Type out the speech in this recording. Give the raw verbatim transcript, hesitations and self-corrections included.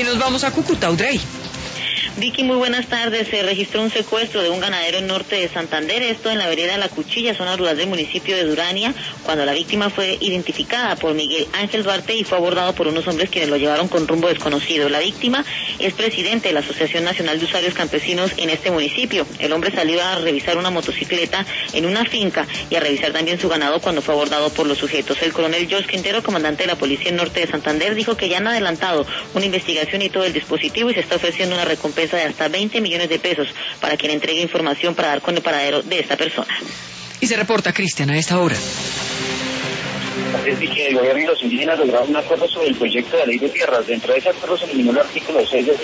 nos vamos a Cúcuta, Audrey. Vicky, muy buenas tardes. Se registró un secuestro de un ganadero en norte de Santander, esto en la vereda La Cuchilla, zona rural del municipio de Durania, cuando la víctima fue identificada por Miguel Ángel Duarte y fue abordado por unos hombres quienes lo llevaron con rumbo desconocido. La víctima es presidente de la Asociación Nacional de Usuarios Campesinos en este municipio. El hombre salió a revisar una motocicleta en una finca y a revisar también su ganado cuando fue abordado por los sujetos. El coronel George Quintero, comandante de la Policía en norte de Santander, dijo que ya han adelantado una investigación y todo el dispositivo y se está ofreciendo una recompensa de hasta veinte millones de pesos para quien entregue información para dar con el paradero de esta persona. Y se reporta, Cristian, a esta hora. Es que el gobierno y los indígenas lograron un acuerdo sobre el proyecto de ley de tierras. Dentro de ese acuerdo se eliminó el artículo seis de